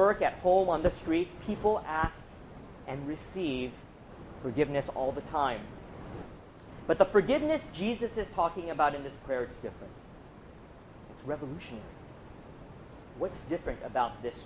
work, at home, on the streets, people ask and receive forgiveness all the time. But the forgiveness Jesus is talking about in this prayer, it's different. It's revolutionary. What's different about this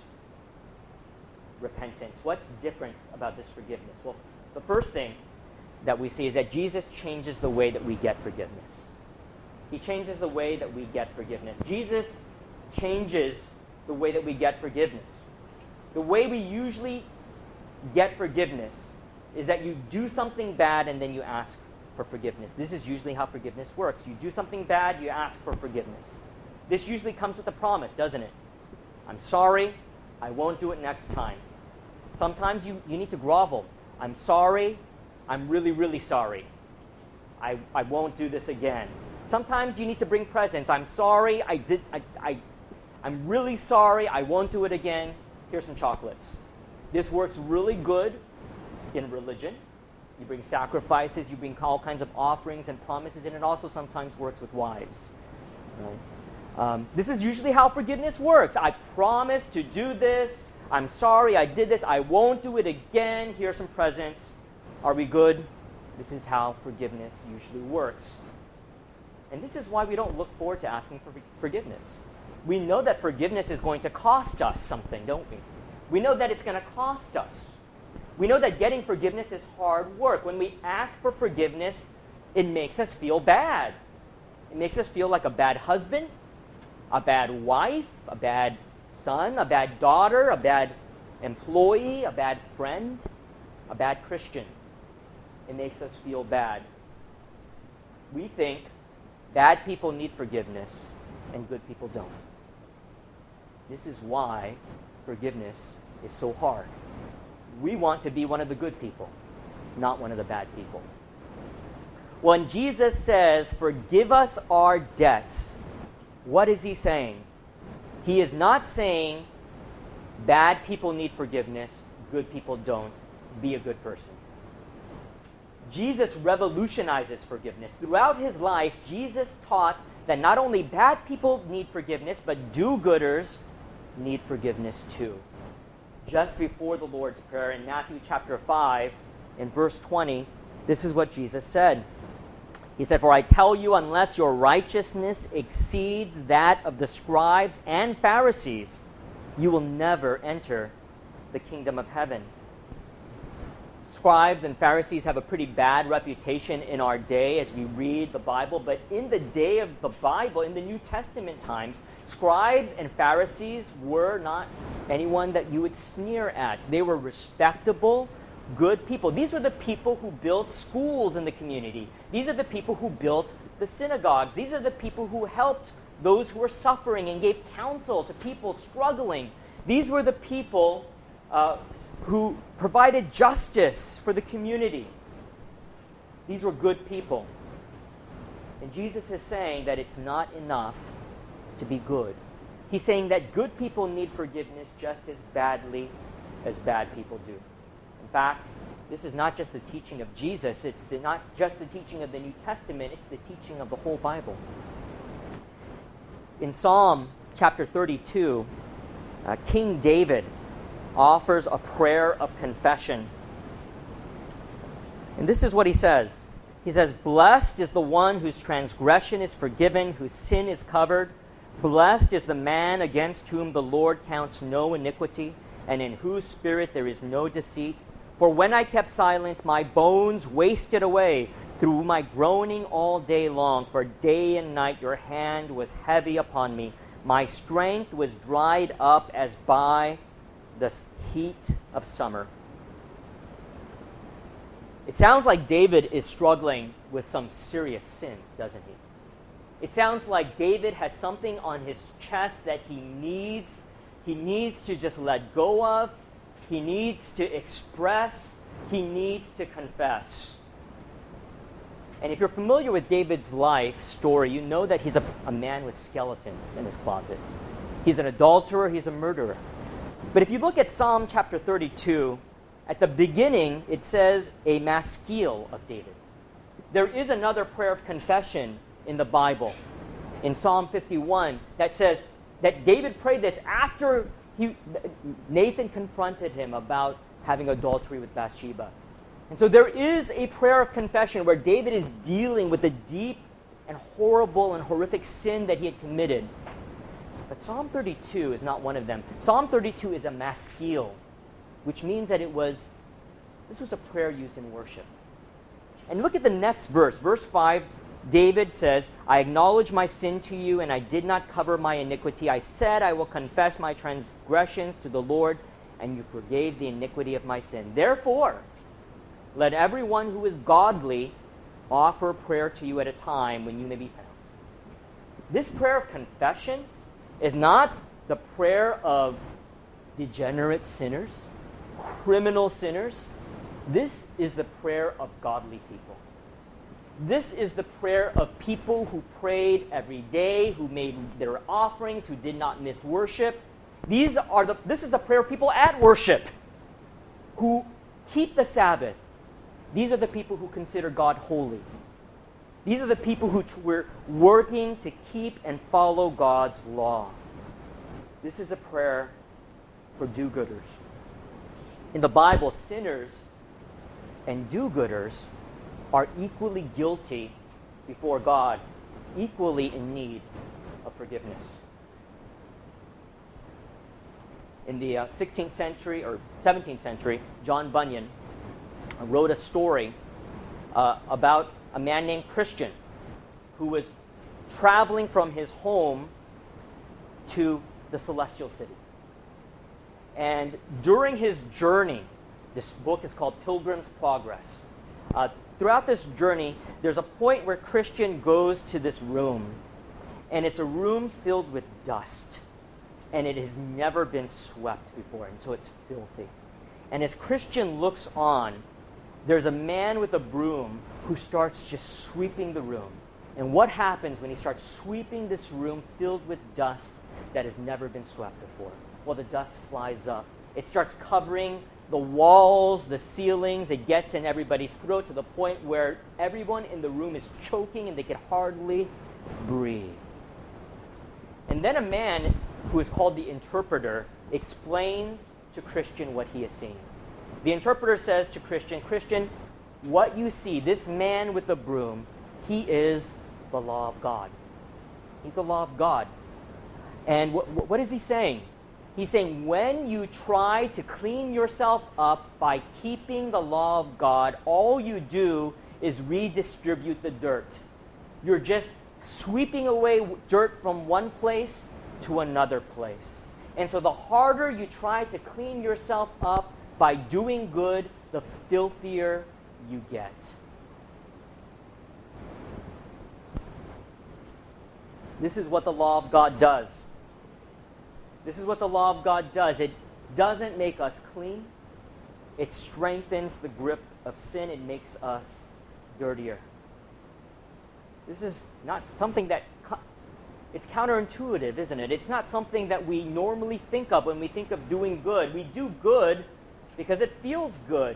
repentance? What's different about this forgiveness? Well, the first thing that we see is that Jesus changes the way that we get forgiveness. He changes the way that we get forgiveness. Jesus changes the way that we get forgiveness. The way we usually get forgiveness is that you do something bad and then you ask for forgiveness. This is usually how forgiveness works. You do something bad, you ask for forgiveness. This usually comes with a promise, doesn't it? I'm sorry, I won't do it next time. Sometimes you need to grovel. I'm sorry, I'm really, really sorry. I won't do this again. Sometimes you need to bring presents. I'm sorry, I'm really sorry, I won't do it again. Here's some chocolates. This works really good in religion. You bring sacrifices, you bring all kinds of offerings and promises, and it also sometimes works with wives. Right? This is usually how forgiveness works. I promise to do this. I'm sorry I did this. I won't do it again. Here's some presents. Are we good? This is how forgiveness usually works. And this is why we don't look forward to asking for forgiveness. We know that forgiveness is going to cost us something, don't we? We know that it's going to cost us. We know that getting forgiveness is hard work. When we ask for forgiveness, it makes us feel bad. It makes us feel like a bad husband, a bad wife, a bad son, a bad daughter, a bad employee, a bad friend, a bad Christian. It makes us feel bad. We think bad people need forgiveness and good people don't. This is why forgiveness is so hard. We want to be one of the good people, not one of the bad people. When Jesus says, forgive us our debts, what is he saying? He is not saying bad people need forgiveness, good people don't. Be a good person. Jesus revolutionizes forgiveness. Throughout his life, Jesus taught that not only bad people need forgiveness, but do-gooders need forgiveness too. Just before the Lord's Prayer in Matthew chapter 5, in verse 20, this is what Jesus said. He said, for I tell you, unless your righteousness exceeds that of the scribes and Pharisees, you will never enter the kingdom of heaven. Scribes and Pharisees have a pretty bad reputation in our day as we read the Bible, but in the day of the Bible, in the New Testament times, scribes and Pharisees were not anyone that you would sneer at. They were respectable, good people. These were the people who built schools in the community. These are the people who built the synagogues. These are the people who helped those who were suffering and gave counsel to people struggling. These were the people who provided justice for the community. These were good people. And Jesus is saying that it's not enough to be good. He's saying that good people need forgiveness just as badly as bad people do. In fact, this is not just the teaching of Jesus. It's not just the teaching of the New Testament. It's the teaching of the whole Bible. In Psalm chapter 32, King David offers a prayer of confession. And this is what he says. He says, blessed is the one whose transgression is forgiven, whose sin is covered. Blessed is the man against whom the Lord counts no iniquity, and in whose spirit there is no deceit. For when I kept silent, my bones wasted away through my groaning all day long. For day and night your hand was heavy upon me. My strength was dried up as by the heat of summer. It sounds like David is struggling with some serious sins, doesn't he? It sounds like David has something on his chest that he needs to just let go of. He needs to express. He needs to confess. And if you're familiar with David's life story, you know that he's a man with skeletons in his closet. He's an adulterer. He's a murderer. But if you look at Psalm chapter 32, at the beginning, it says a maskil of David. There is another prayer of confession in the Bible, in Psalm 51, that says that David prayed this after Nathan confronted him about having adultery with Bathsheba. And so there is a prayer of confession where David is dealing with the deep and horrible and horrific sin that he had committed. But Psalm 32 is not one of them. Psalm 32 is a maskil, which means that this was a prayer used in worship. And look at the next verse. Verse 5, David says, I acknowledge my sin to you, and I did not cover my iniquity. I said, I will confess my transgressions to the Lord, and you forgave the iniquity of my sin. Therefore, let everyone who is godly offer prayer to you at a time when you may be found. This prayer of confession is not the prayer of degenerate sinners, criminal sinners. This is the prayer of godly people. This is the prayer of people who prayed every day, who made their offerings, who did not miss worship. This is the prayer of people at worship, who keep the Sabbath. These are the people who consider God holy. These are the people who were working to keep and follow God's law. This is a prayer for do-gooders. In the Bible, sinners and do-gooders are equally guilty before God, equally in need of forgiveness. In the 16th century or 17th century, John Bunyan wrote a story about a man named Christian who was traveling from his home to the celestial city. And during his journey, this book is called Pilgrim's Progress. Throughout this journey, there's a point where Christian goes to this room, and it's a room filled with dust, and it has never been swept before, and so it's filthy. And as Christian looks on, there's a man with a broom who starts just sweeping the room. And what happens when he starts sweeping this room filled with dust that has never been swept before? Well, the dust flies up. It starts covering the walls, the ceilings. It gets in everybody's throat to the point where everyone in the room is choking and they can hardly breathe. And then a man who is called the interpreter explains to Christian what he is seeing. The interpreter says to Christian, Christian, what you see, this man with the broom, he is the law of God. He's the law of God. And what is he saying? He's saying when you try to clean yourself up by keeping the law of God, all you do is redistribute the dirt. You're just sweeping away dirt from one place to another place. And so the harder you try to clean yourself up by doing good, the filthier you get. This is what the law of God does. This is what the law of God does. It doesn't make us clean. It strengthens the grip of sin. It makes us dirtier. This is not something that... It's counterintuitive, isn't it? It's not something that we normally think of when we think of doing good. We do good because it feels good.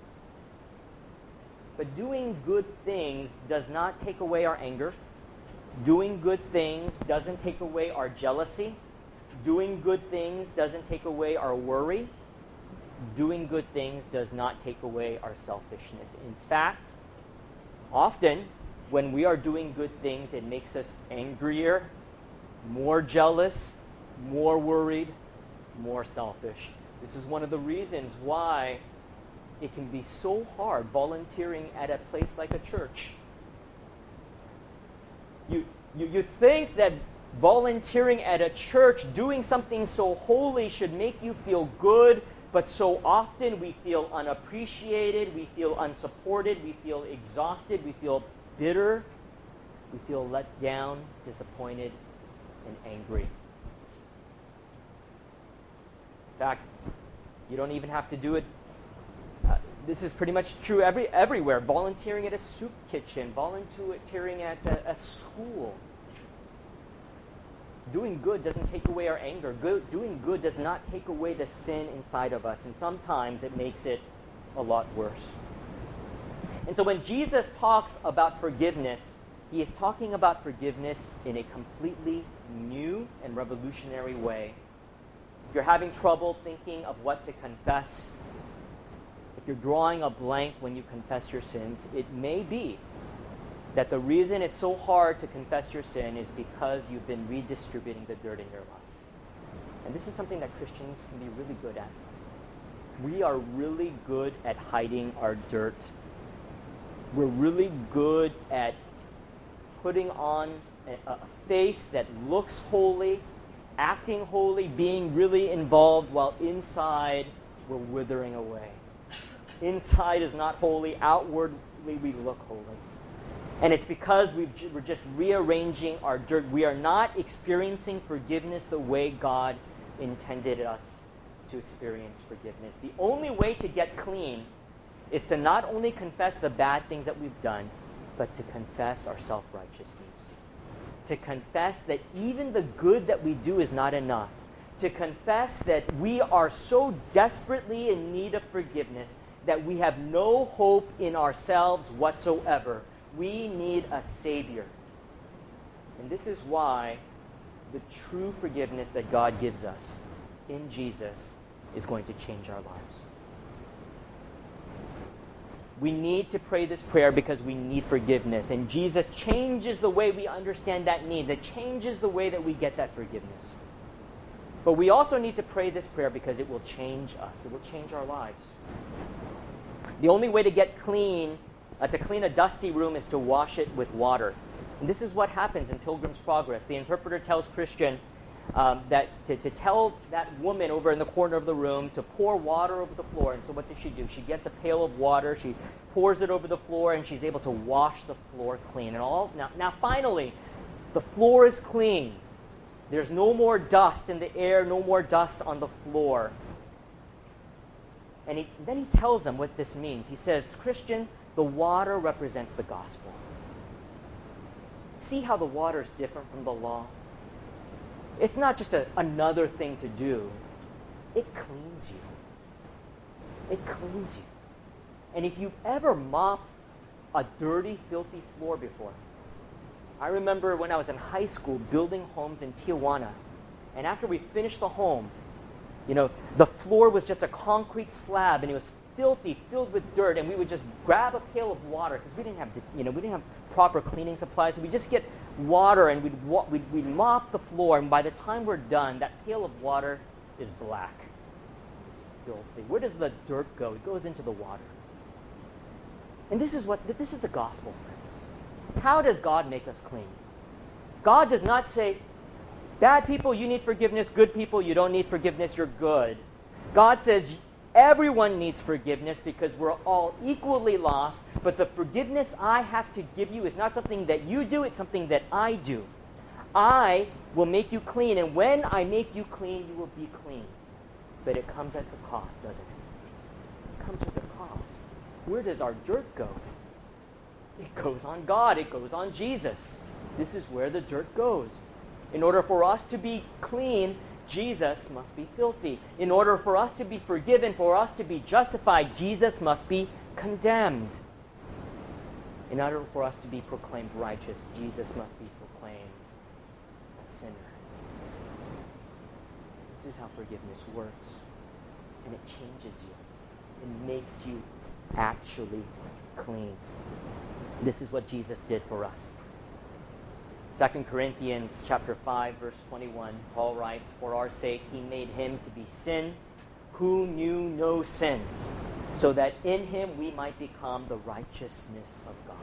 But doing good things does not take away our anger. Doing good things doesn't take away our jealousy. Doing good things doesn't take away our worry. Doing good things does not take away our selfishness. In fact, often when we are doing good things, it makes us angrier, more jealous, more worried, more selfish. This is one of the reasons why it can be so hard volunteering at a place like a church. You think that volunteering at a church, doing something so holy should make you feel good, but so often we feel unappreciated, we feel unsupported, we feel exhausted, we feel bitter, we feel let down, disappointed, and angry. In fact, you don't even have to do it. This is pretty much true everywhere. Volunteering at a soup kitchen, volunteering at a school. Doing good doesn't take away our anger. Doing good does not take away the sin inside of us, and sometimes it makes it a lot worse. And so when Jesus talks about forgiveness, he is talking about forgiveness in a completely new and revolutionary way. you're having trouble thinking of what to confess, if you're drawing a blank when you confess your sins, it may be that the reason it's so hard to confess your sin is because you've been redistributing the dirt in your life. And this is something that Christians can be really good at. We are really good at hiding our dirt. We're really good at putting on a face that looks holy, acting holy, being really involved, while inside we're withering away. Inside is not holy. Outwardly we look holy. And it's because we're just rearranging our dirt. We are not experiencing forgiveness the way God intended us to experience forgiveness. The only way to get clean is to not only confess the bad things that we've done, but to confess our self-righteousness. To confess that even the good that we do is not enough. To confess that we are so desperately in need of forgiveness that we have no hope in ourselves whatsoever. We need a Savior. And this is why the true forgiveness that God gives us in Jesus is going to change our lives. We need to pray this prayer because we need forgiveness. And Jesus changes the way we understand that need. That changes the way that we get that forgiveness. But we also need to pray this prayer because it will change us. It will change our lives. The only way to get clean, to clean a dusty room, is to wash it with water. And this is what happens in Pilgrim's Progress. The interpreter tells Christian that to tell that woman over in the corner of the room to pour water over the floor. And so what does she do? She gets a pail of water, she pours it over the floor, and she's able to wash the floor clean. And now finally, the floor is clean. There's no more dust in the air, no more dust on the floor. And then he tells them what this means. He says, Christian, the water represents the gospel. See how the water is different from the law? It's not just another thing to do. It cleans you. It cleans you. And if you've ever mopped a dirty, filthy floor before, I remember when I was in high school building homes in Tijuana, and after we finished the home, the floor was just a concrete slab, and it was filthy, filled with dirt, and we would just grab a pail of water because we didn't have proper cleaning supplies. So we just get water and we'd mop the floor, and by the time we're done, that pail of water is black. It's filthy. Where does the dirt go? It goes into the water. And this is the gospel, friends. How does God make us clean? God does not say, bad people, you need forgiveness. Good people, you don't need forgiveness. You're good. God says, everyone needs forgiveness because we're all equally lost, but the forgiveness I have to give you is not something that you do, it's something that I do. I will make you clean, and when I make you clean, you will be clean. But it comes at a cost, doesn't it? It comes with a cost. Where does our dirt go? It goes on God. It goes on Jesus. This is where the dirt goes. In order for us to be clean, Jesus must be filthy. In order for us to be forgiven, for us to be justified, Jesus must be condemned. In order for us to be proclaimed righteous, Jesus must be proclaimed a sinner. This is how forgiveness works. And it changes you. It makes you actually clean. This is what Jesus did for us. 2 Corinthians chapter 5, verse 21, Paul writes, for our sake he made him to be sin who knew no sin, so that in him we might become the righteousness of God.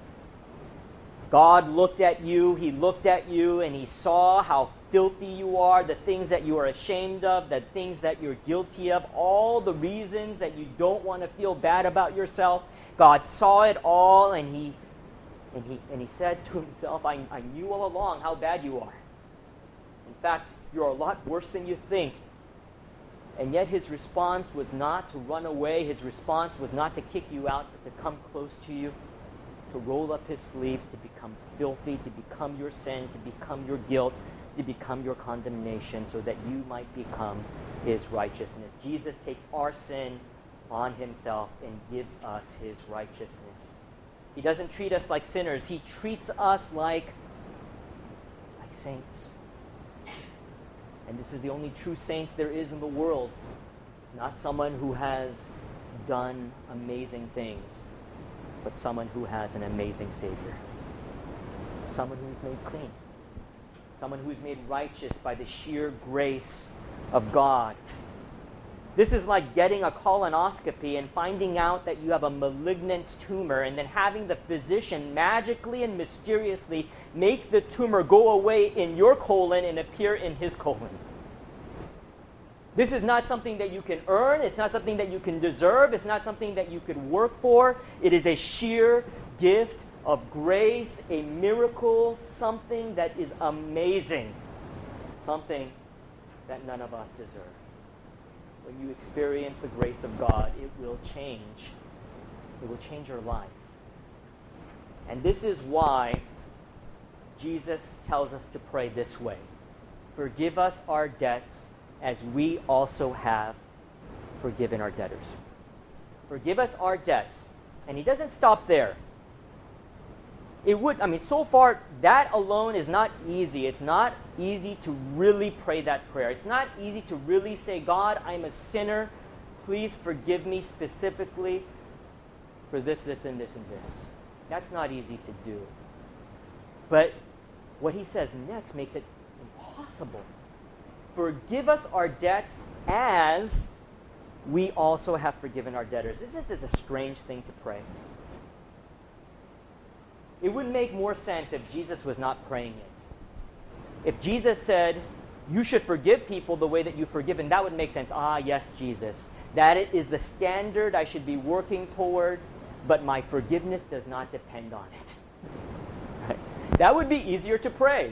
God looked at you, he looked at you, and he saw how filthy you are, the things that you are ashamed of, the things that you're guilty of, all the reasons that you don't want to feel bad about yourself. God saw it all, and he said to himself, I knew all along how bad you are. In fact, you're a lot worse than you think. And yet his response was not to run away. His response was not to kick you out, but to come close to you, to roll up his sleeves, to become filthy, to become your sin, to become your guilt, to become your condemnation, so that you might become his righteousness. Jesus takes our sin on himself and gives us his righteousness. He doesn't treat us like sinners. He treats us like saints. And this is the only true saints there is in the world. Not someone who has done amazing things, but someone who has an amazing Savior. Someone who's made clean. Someone who's made righteous by the sheer grace of God. This is like getting a colonoscopy and finding out that you have a malignant tumor and then having the physician magically and mysteriously make the tumor go away in your colon and appear in his colon. This is not something that you can earn. It's not something that you can deserve. It's not something that you could work for. It is a sheer gift of grace, a miracle, something that is amazing, something that none of us deserve. When you experience the grace of God, it will change. It will change your life. And this is why Jesus tells us to pray this way. Forgive us our debts as we also have forgiven our debtors. Forgive us our debts. And he doesn't stop there. So far, that alone is not easy. It's not easy to really pray that prayer. It's not easy to really say, God, I'm a sinner. Please forgive me specifically for this, this, and this, and this. That's not easy to do. But what he says next makes it impossible. Forgive us our debts as we also have forgiven our debtors. Isn't this a strange thing to pray? It would make more sense if Jesus was not praying it. If Jesus said, you should forgive people the way that you've forgiven, that would make sense. Ah, yes, Jesus. That is the standard I should be working toward, but my forgiveness does not depend on it. Right? That would be easier to pray.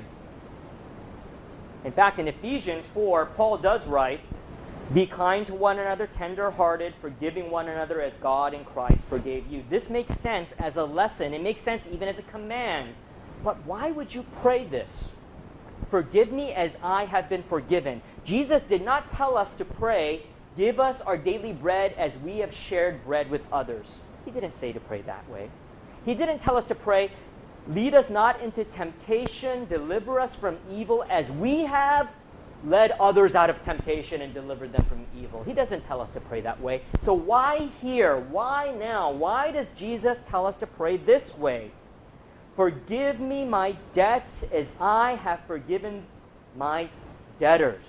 In fact, in Ephesians 4, Paul does write, be kind to one another, tender-hearted, forgiving one another as God in Christ forgave you. This makes sense as a lesson. It makes sense even as a command. But why would you pray this? Forgive me as I have been forgiven. Jesus did not tell us to pray, give us our daily bread as we have shared bread with others. He didn't say to pray that way. He didn't tell us to pray, lead us not into temptation, deliver us from evil as we have led others out of temptation and delivered them from evil. He doesn't tell us to pray that way. So why here? Why now? Why does Jesus tell us to pray this way? Forgive me my debts as I have forgiven my debtors.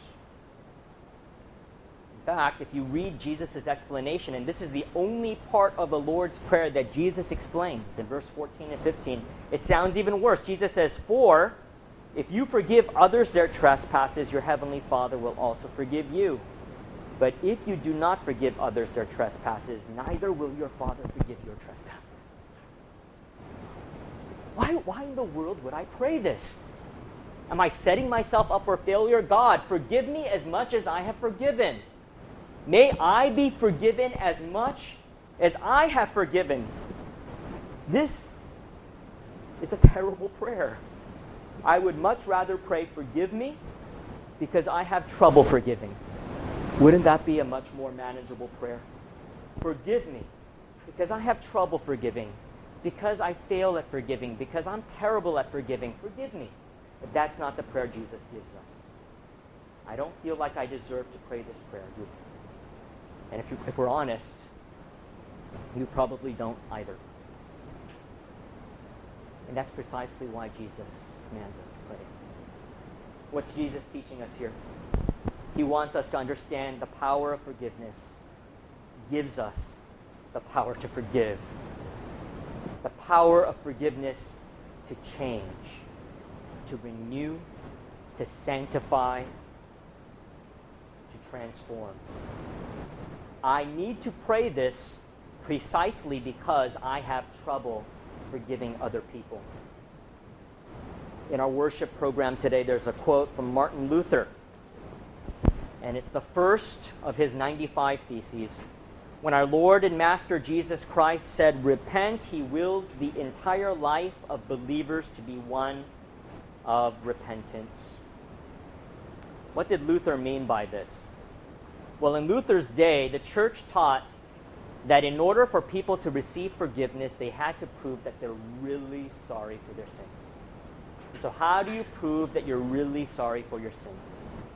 In fact, if you read Jesus' explanation, and this is the only part of the Lord's Prayer that Jesus explains in verse 14 and 15, it sounds even worse. Jesus says, for if you forgive others their trespasses, your heavenly Father will also forgive you. But if you do not forgive others their trespasses, neither will your Father forgive your trespasses. Why in the world would I pray this? Am I setting myself up for failure? God, forgive me as much as I have forgiven. May I be forgiven as much as I have forgiven. This is a terrible prayer. I would much rather pray, forgive me, because I have trouble forgiving. Wouldn't that be a much more manageable prayer? Forgive me, because I have trouble forgiving, because I fail at forgiving, because I'm terrible at forgiving. Forgive me. But that's not the prayer Jesus gives us. I don't feel like I deserve to pray this prayer, do I? And if we're honest, you probably don't either. And that's precisely why Jesus commands us to pray. What's Jesus teaching us here? He wants us to understand the power of forgiveness gives us the power to forgive. The power of forgiveness to change, to renew, to sanctify, to transform. I need to pray this precisely because I have trouble forgiving other people. In our worship program today, there's a quote from Martin Luther, and it's the first of his 95 Theses. When our Lord and Master Jesus Christ said, repent, he willed the entire life of believers to be one of repentance. What did Luther mean by this? Well, in Luther's day, the church taught that in order for people to receive forgiveness, they had to prove that they're really sorry for their sins. And so how do you prove that you're really sorry for your sin?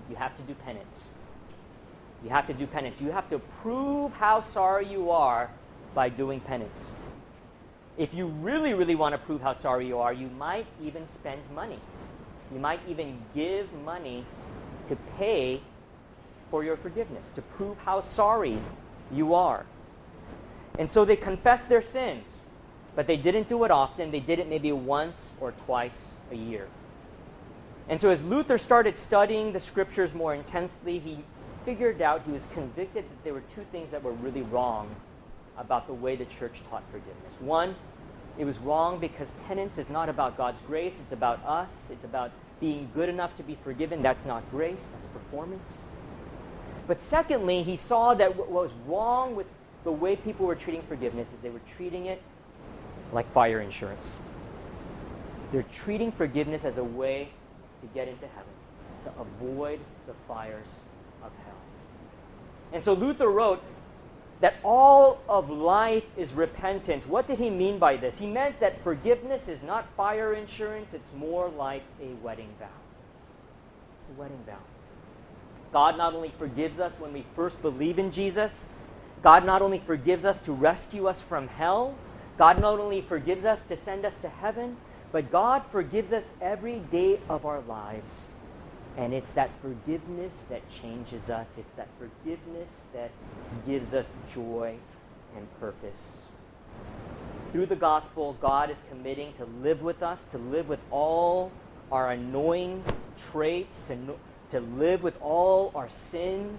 you have to do penance. You have to do penance. You have to prove how sorry you are by doing penance. If you really, really want to prove how sorry you are, you might even spend money. You might even give money to pay for your forgiveness, to prove how sorry you are. And so they confessed their sins, but they didn't do it often. They did it maybe once or twice a year. And so as Luther started studying the scriptures more intensely, he figured out, he was convicted that there were two things that were really wrong about the way the church taught forgiveness. One, it was wrong because penance is not about God's grace. It's about us. It's about being good enough to be forgiven. That's not grace. That's performance. But secondly, he saw that what was wrong with the way people were treating forgiveness is they were treating it like fire insurance. They're treating forgiveness as a way to get into heaven, to avoid the fires of hell. And so Luther wrote that all of life is repentance. What did he mean by this? He meant that forgiveness is not fire insurance, it's more like a wedding vow. It's a wedding vow. God not only forgives us when we first believe in Jesus, God not only forgives us to rescue us from hell, God not only forgives us to send us to heaven, but God forgives us every day of our lives. And it's that forgiveness that changes us. It's that forgiveness that gives us joy and purpose. Through the gospel, God is committing to live with us, to live with all our annoying traits, to live with all our sins,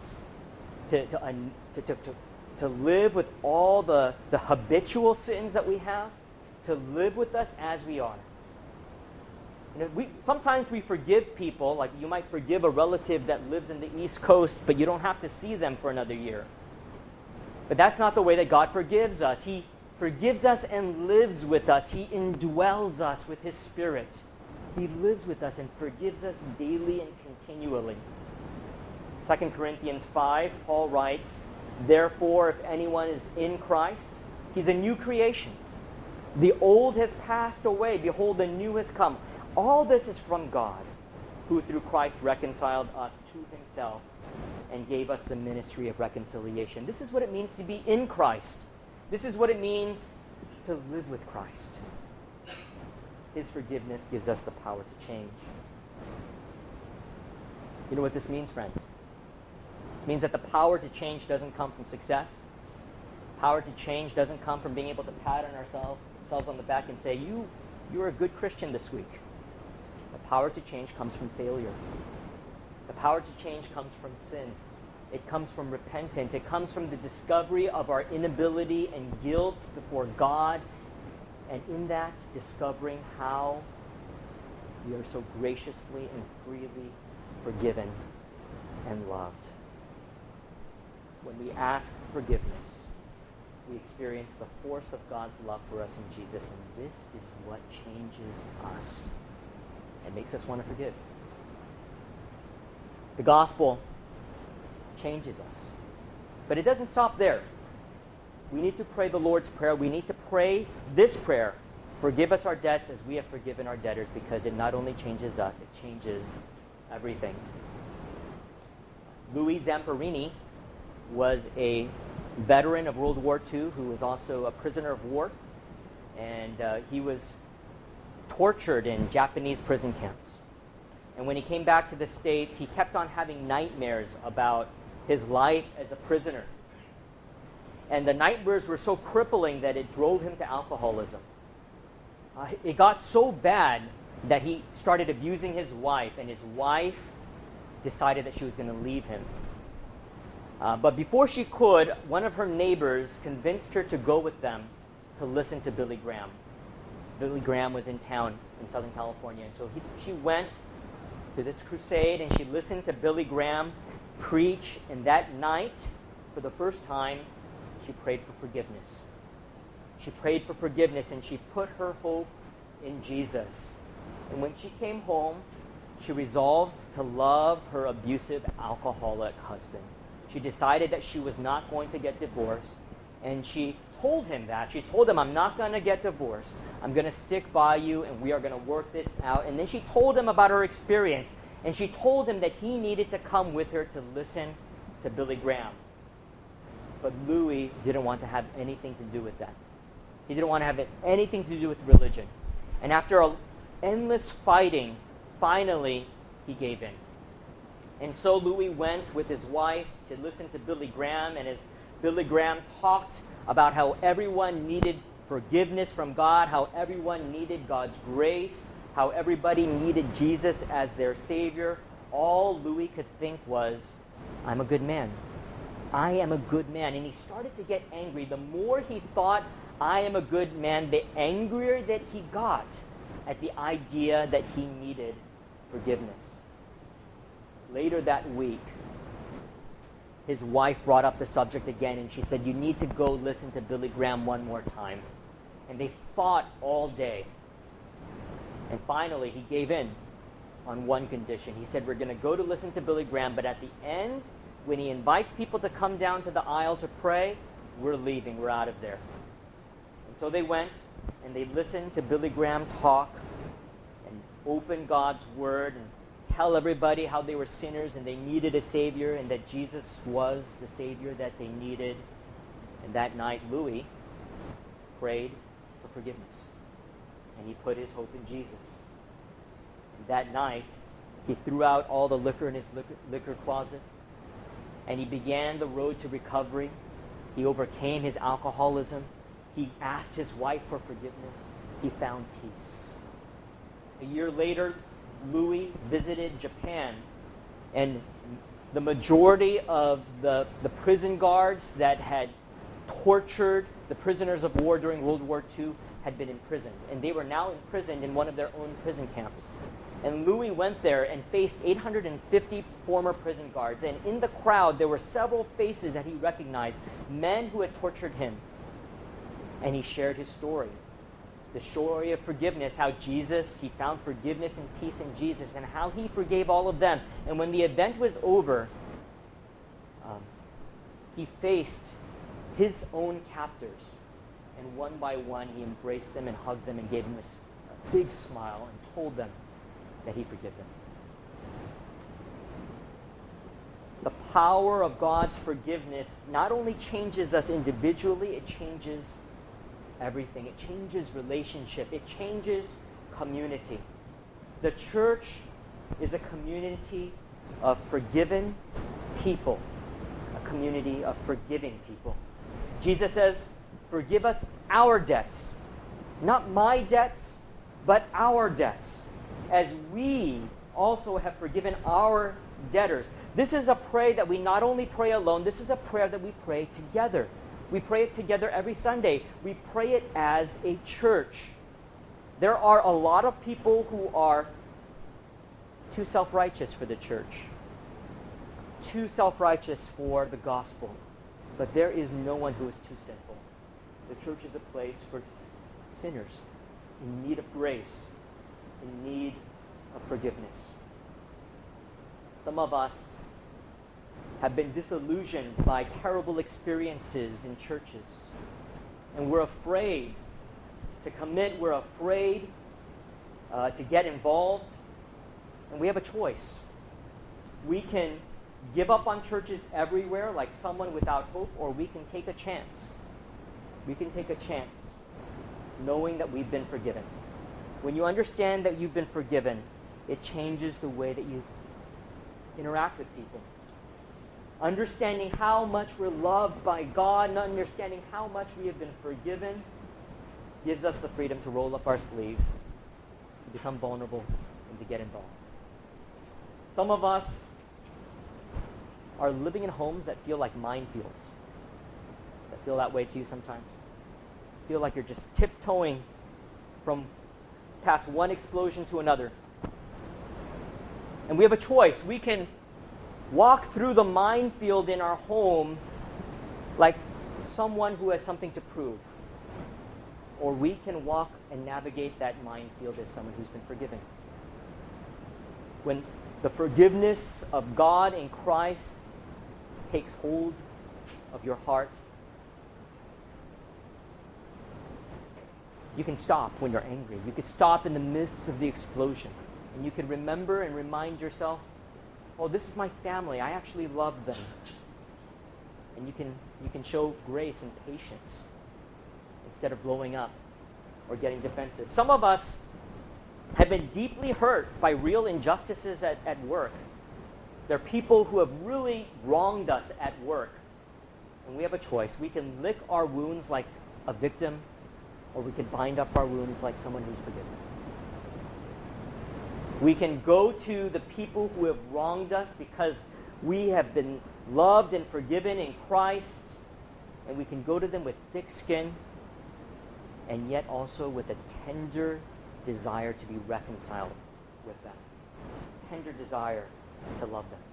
to live with all the habitual sins that we have, to live with us as we are. You know, sometimes we forgive people, like you might forgive a relative that lives in the East Coast, but you don't have to see them for another year. But that's not the way that God forgives us. He forgives us and lives with us. He indwells us with His Spirit. He lives with us and forgives us daily and continually. 2 Corinthians 5, Paul writes, "Therefore, if anyone is in Christ, he's a new creation. The old has passed away. Behold, the new has come." All this is from God, who through Christ reconciled us to Himself and gave us the ministry of reconciliation. This is what it means to be in Christ. This is what it means to live with Christ. His forgiveness gives us the power to change. You know what this means, friends? It means that the power to change doesn't come from success. Power to change doesn't come from being able to pat on ourselves on the back and say, you're a good Christian this week. The power to change comes from failure. The power to change comes from sin. It comes from repentance. It comes from the discovery of our inability and guilt before God, and in that, discovering how we are so graciously and freely forgiven and loved. When we ask forgiveness, we experience the force of God's love for us in Jesus, and this is what changes us and makes us want to forgive. The gospel changes us. But it doesn't stop there. We need to pray the Lord's Prayer. We need to pray this prayer: forgive us our debts as we have forgiven our debtors, because it not only changes us, it changes everything. Louis Zamperini was a veteran of World War II who was also a prisoner of war, and he was tortured in Japanese prison camps. And when he came back to the States, he kept on having nightmares about his life as a prisoner. And the nightmares were so crippling that it drove him to alcoholism. It got so bad that he started abusing his wife, and his wife decided that she was going to leave him. But before she could, one of her neighbors convinced her to go with them to listen to Billy Graham. Billy Graham was in town in Southern California, and so she went to this crusade, and she listened to Billy Graham preach, and that night, for the first time, she prayed for forgiveness. She prayed for forgiveness, and she put her hope in Jesus. And when she came home, she resolved to love her abusive alcoholic husband. She decided that she was not going to get divorced, and she told him that. She told him, "I'm not going to get divorced. I'm going to stick by you, and we are going to work this out." And then she told him about her experience. And she told him that he needed to come with her to listen to Billy Graham. But Louis didn't want to have anything to do with that. He didn't want to have anything to do with religion. And after endless fighting, finally, he gave in. And so Louis went with his wife to listen to Billy Graham, and as Billy Graham talked about how everyone needed forgiveness from God, how everyone needed God's grace, how everybody needed Jesus as their Savior, all Louis could think was, I'm a good man. I am a good man. And he started to get angry. The more he thought, I am a good man, the angrier that he got at the idea that he needed forgiveness. Later that week, his wife brought up the subject again, and she said, you need to go listen to Billy Graham one more time. And they fought all day. And finally, he gave in on one condition. He said, we're going to go to listen to Billy Graham, but at the end, when he invites people to come down to the aisle to pray, we're leaving. We're out of there. And so they went, and they listened to Billy Graham talk and open God's Word and tell everybody how they were sinners and they needed a Savior and that Jesus was the Savior that they needed. And that night, Louis prayed for forgiveness. And he put his hope in Jesus. And that night, he threw out all the liquor in his liquor closet. And he began the road to recovery. He overcame his alcoholism. He asked his wife for forgiveness. He found peace. A year later, Louis visited Japan. And the majority of the prison guards that had tortured the prisoners of war during World War II had been imprisoned. And they were now imprisoned in one of their own prison camps. And Louis went there and faced 850 former prison guards. And in the crowd, there were several faces that he recognized, men who had tortured him. And he shared his story, the story of forgiveness, how he found forgiveness and peace in Jesus, and how he forgave all of them. And when the event was over, he faced his own captors. And one by one, he embraced them and hugged them and gave them a big smile and told them that he forgave them. The power of God's forgiveness not only changes us individually, it changes everything. It changes relationship. It changes community. The church is a community of forgiven people, a community of forgiving people. Jesus says, forgive us our debts, not my debts, but our debts, as we also have forgiven our debtors. This is a prayer that we not only pray alone, this is a prayer that we pray together. We pray it together every Sunday. We pray it as a church. There are a lot of people who are too self-righteous for the church, too self-righteous for the gospel. But there is no one who is too sinful. The church is a place for sinners in need of grace, in need of forgiveness. Some of us have been disillusioned by terrible experiences in churches. And we're afraid to commit. We're afraid to get involved. And we have a choice. We can give up on churches everywhere like someone without hope, or we can take a chance. We can take a chance knowing that we've been forgiven. When you understand that you've been forgiven, it changes the way that you interact with people. Understanding how much we're loved by God and understanding how much we have been forgiven gives us the freedom to roll up our sleeves, to become vulnerable, and to get involved. Some of us are living in homes that feel like minefields. That feel that way to you sometimes. Feel like you're just tiptoeing from past one explosion to another. And we have a choice. We can walk through the minefield in our home like someone who has something to prove. Or we can walk and navigate that minefield as someone who's been forgiven. When the forgiveness of God in Christ takes hold of your heart, you can stop when you're angry. You can stop in the midst of the explosion. And you can remember and remind yourself, oh, this is my family. I actually love them. And you can show grace and patience instead of blowing up or getting defensive. Some of us have been deeply hurt by real injustices at work. There are people who have really wronged us at work. And we have a choice. We can lick our wounds like a victim, or we can bind up our wounds like someone who's forgiven. We can go to the people who have wronged us because we have been loved and forgiven in Christ, and we can go to them with thick skin, and yet also with a tender desire to be reconciled with them. Tender desire to love them.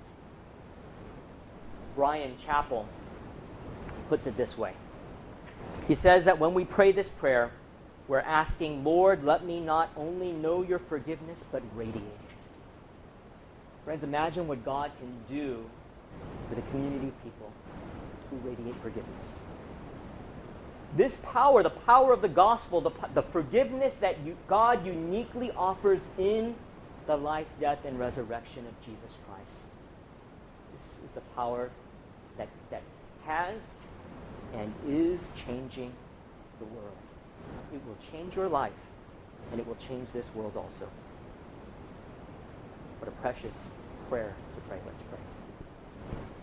Bryan Chapell puts it this way. He says that when we pray this prayer, we're asking, Lord, let me not only know your forgiveness, but radiate it. Friends, imagine what God can do with a community of people who radiate forgiveness. This power, the power of the gospel, the forgiveness that God uniquely offers in the life, death, and resurrection of Jesus Christ. This is the power that has and is changing the world. It will change your life, and it will change this world also. What a precious prayer to pray. Let's pray.